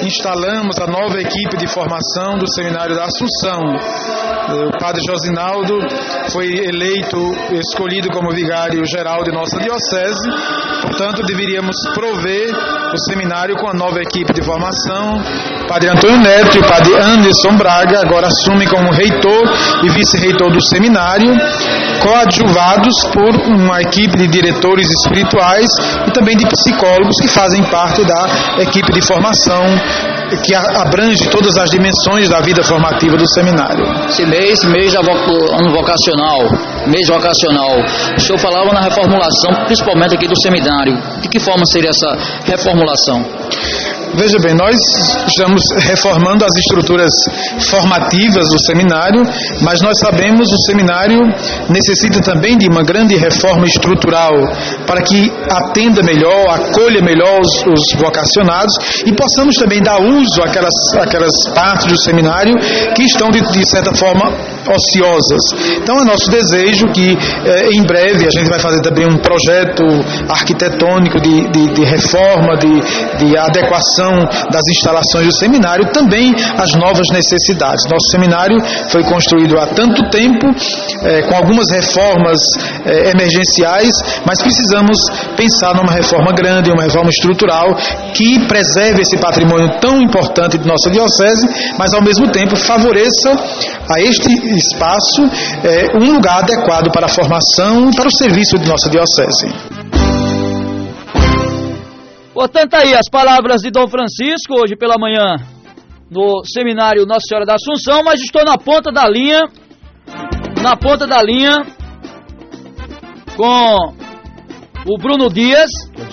instalamos a nova equipe de formação do Seminário da Assunção. O padre Josinaldo foi escolhido como vigário-geral de nossa diocese, portanto deveríamos prover o seminário com a nova equipe de formação. O padre Antônio Neto e o padre Anderson Braga agora assumem como reitor e vice-reitor do seminário, coadjuvados por uma equipe de diretores espirituais e também de psicólogos que fazem parte da equipe de formação que abrange todas as dimensões da vida formativa do seminário. Esse mês ano vocacional, mês vocacional, o senhor falava na reformulação, principalmente aqui do seminário. De que forma seria essa reformulação? Veja bem, nós estamos reformando as estruturas formativas do seminário, mas nós sabemos que o seminário necessita também de uma grande reforma estrutural para que atenda melhor, acolha melhor os vocacionados e possamos também dar uso àquelas partes do seminário que estão de certa forma ociosas. Então é nosso desejo que em breve a gente vai fazer também um projeto arquitetônico de reforma, de adequação das instalações do seminário, também às novas necessidades. Nosso seminário foi construído há tanto tempo, com algumas reformas emergenciais, mas precisamos pensar numa reforma grande, uma reforma estrutural que preserve esse patrimônio tão importante de nossa diocese, mas ao mesmo tempo favoreça a este espaço um lugar adequado para a formação e para o serviço de nossa diocese. Portanto, aí as palavras de Dom Francisco, hoje pela manhã, no seminário Nossa Senhora da Assunção, mas estou na ponta da linha com o Bruno Dias,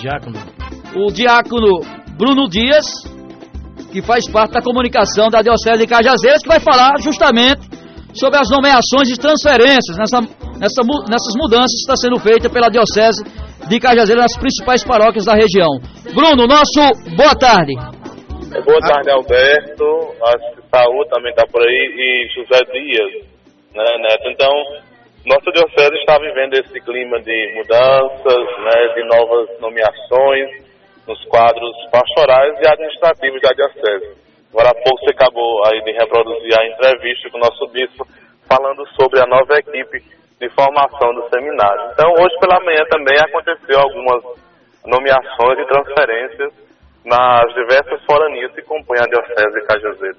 o diácono Bruno Dias, que faz parte da comunicação da Diocese de Cajazeiras, que vai falar justamente sobre as nomeações e transferências nessas mudanças que está sendo feita pela Diocese de Cajazeiras nas principais paróquias da região. Bruno, boa tarde. Boa tarde, Alberto. Acho que Saúl também está por aí e José Dias, né, Neto? Então, nossa diocese está vivendo esse clima de mudanças, né, de novas nomeações nos quadros pastorais e administrativos da diocese. Agora há pouco você acabou aí de reproduzir a entrevista com o nosso bispo falando sobre a nova equipe de formação do seminário. Então, hoje pela manhã também aconteceu algumas nomeações e transferências nas diversas foranias que compõem a Diocese de Cajazeiras.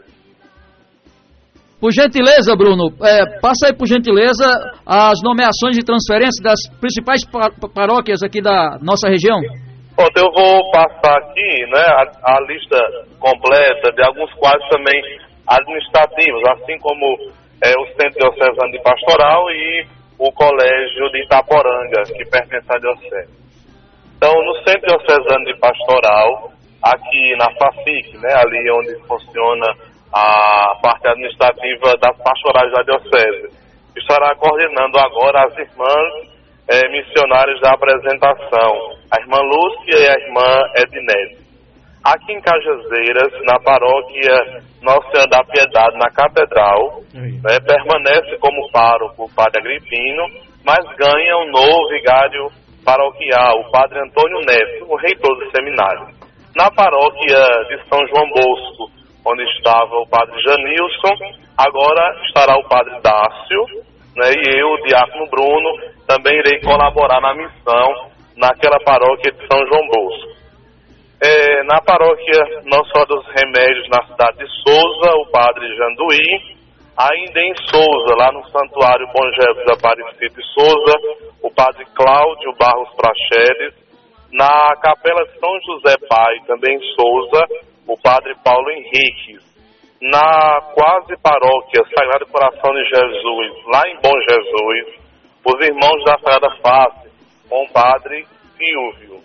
Por gentileza, Bruno, passa aí por gentileza as nomeações e transferências das principais paróquias aqui da nossa região. Bom, eu vou passar aqui, né, a lista completa de alguns quadros também administrativos, assim como o Centro Diocesano de Pastoral e o Colégio de Itaporanga, que pertence à Diocese. Então, no Centro Diocesano de Pastoral, aqui na FACIC, né, ali onde funciona a parte administrativa das pastorais da Diocese, estará coordenando agora as irmãs missionárias da apresentação, a irmã Lúcia e a irmã Edinete. Aqui em Cajazeiras, na paróquia Nossa Senhora da Piedade, na Catedral, permanece como pároco o padre Agripino, mas ganha um novo vigário paroquial, o padre Antônio Neto, o reitor do seminário. Na paróquia de São João Bosco, onde estava o padre Janilson, agora estará o padre Dácio, né, e eu, o diácono Bruno, também irei colaborar na missão naquela paróquia de São João Bosco. Na paróquia Nossa Senhora dos Remédios, na cidade de Souza, o padre Janduí. Ainda em Souza, lá no Santuário Bom Jesus Aparecido de Souza, o padre Cláudio Barros Praxedes. Na Capela de São José Pai, também em Souza, o padre Paulo Henriques. Na quase paróquia Sagrado Coração de Jesus, lá em Bom Jesus, os irmãos da Sagrada Face, com o padre Silvio.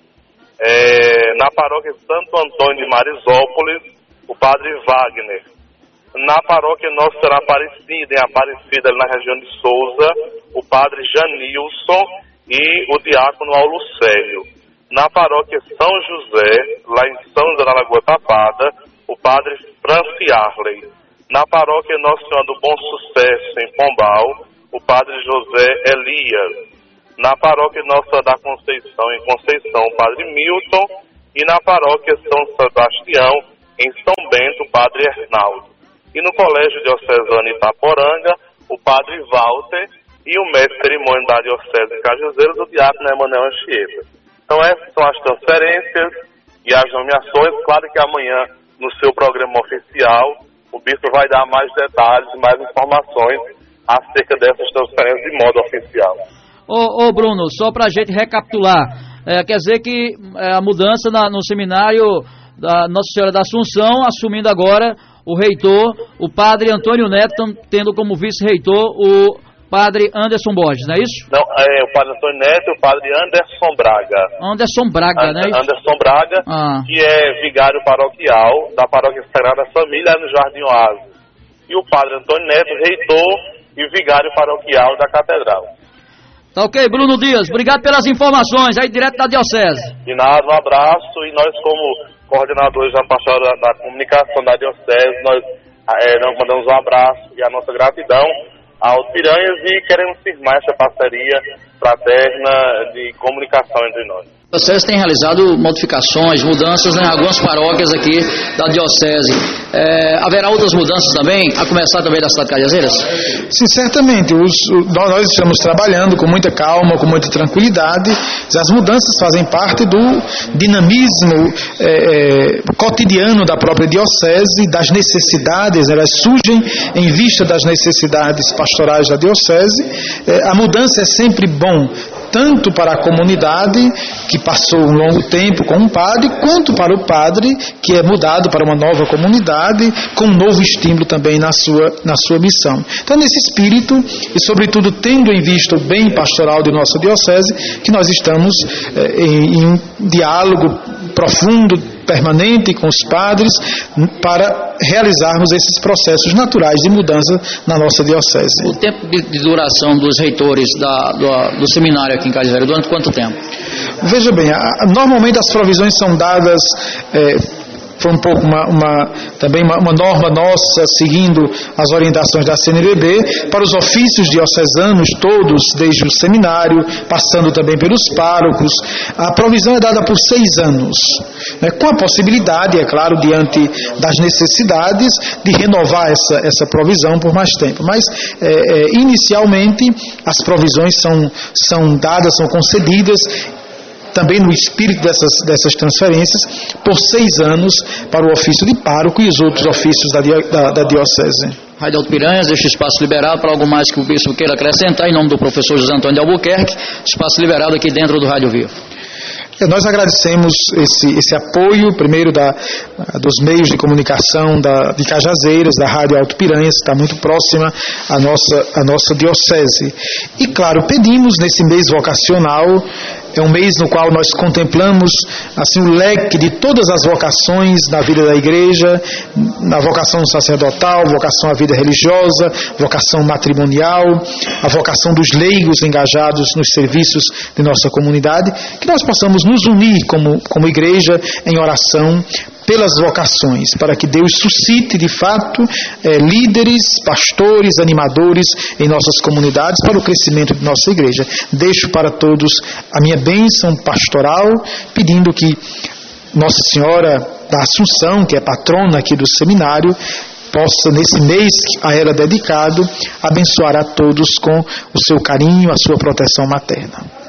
Na paróquia Santo Antônio de Marisópolis, o padre Wagner. Na paróquia Nossa Senhora Aparecida, em Aparecida, ali na região de Souza, o padre Janilson e o diácono Aulucélio. Na paróquia São José, lá em São José da Lagoa Tapada, o padre Franci Arley. Na paróquia Nossa Senhora do Bom Sucesso, em Pombal, o padre José Elias. Na paróquia Nossa da Conceição, em Conceição, o padre Milton. E na paróquia São Sebastião, em São Bento, o padre Arnaldo. E no Colégio Diocesano Itaporanga, o padre Walter e o mestre de cerimônia da Diocese de Cajazeiras, o diácono Emanuel Anchieta. Então essas são as transferências e as nomeações. Claro que amanhã, no seu programa oficial, o bispo vai dar mais detalhes, mais informações acerca dessas transferências de modo oficial. Ô Bruno, só para a gente recapitular, quer dizer que a mudança no seminário da Nossa Senhora da Assunção, assumindo agora o reitor, o padre Antônio Neto, tendo como vice-reitor o padre Anderson Borges, não é isso? Não, o padre Antônio Neto e o padre Anderson Braga. Anderson Braga, né? Anderson Braga, que é vigário paroquial da Paróquia Sagrada Família no Jardim Oásis. E o padre Antônio Neto, reitor e vigário paroquial da Catedral. Tá ok, Bruno Dias, obrigado pelas informações, aí direto da Diocese. De nada, um abraço, e nós como coordenadores da pastoral da comunicação da Diocese, nós mandamos um abraço e a nossa gratidão aos Piranhas e queremos firmar essa parceria fraterna de comunicação entre nós. A Diocese tem realizado modificações, mudanças em algumas paróquias aqui da Diocese. Haverá outras mudanças também, a começar também da cidade de Cajazeiras? Sim, certamente. Nós estamos trabalhando com muita calma, com muita tranquilidade. As mudanças fazem parte do dinamismo cotidiano da própria Diocese, das necessidades, elas surgem em vista das necessidades pastorais da Diocese. A mudança é sempre bom, tanto para a comunidade, que passou um longo tempo com um padre, quanto para o padre, que é mudado para uma nova comunidade, com um novo estímulo também na sua missão. Então, nesse espírito, e sobretudo tendo em vista o bem pastoral de nossa Diocese, que nós estamos em um diálogo profundo, permanente com os padres, para realizarmos esses processos naturais de mudança na nossa Diocese. O tempo de duração dos reitores do seminário aqui em Cajazeiras, durante quanto tempo? Veja bem, normalmente as provisões são dadas, foi um pouco também uma norma nossa, seguindo as orientações da CNBB, para os ofícios diocesanos todos, desde o seminário, passando também pelos párocos. A provisão é dada por 6 anos, com a possibilidade, é claro, diante das necessidades, de renovar essa provisão por mais tempo. Mas, inicialmente, as provisões são dadas, são concedidas, também no espírito dessas transferências, por 6 anos para o ofício de pároco e os outros ofícios da Diocese. Rádio Alto Piranhas, deixa o espaço liberado para algo mais que o bispo queira acrescentar, em nome do professor José Antônio de Albuquerque, espaço liberado aqui dentro do Rádio Vivo. Nós agradecemos esse apoio, primeiro dos meios de comunicação de Cajazeiras, da Rádio Alto Piranhas, que está muito próxima à nossa Diocese. E, claro, pedimos nesse mês vocacional, é um mês no qual nós contemplamos assim, o leque de todas as vocações na vida da igreja, na vocação sacerdotal, vocação à vida religiosa, vocação matrimonial, a vocação dos leigos engajados nos serviços de nossa comunidade, que nós possamos nos unir como igreja em oração pelas vocações, para que Deus suscite de fato líderes, pastores, animadores em nossas comunidades para o crescimento de nossa igreja. Deixo para todos a minha bênção pastoral, pedindo que Nossa Senhora da Assunção, que é patrona aqui do seminário, possa, nesse mês a ela dedicado, abençoar a todos com o seu carinho, a sua proteção materna.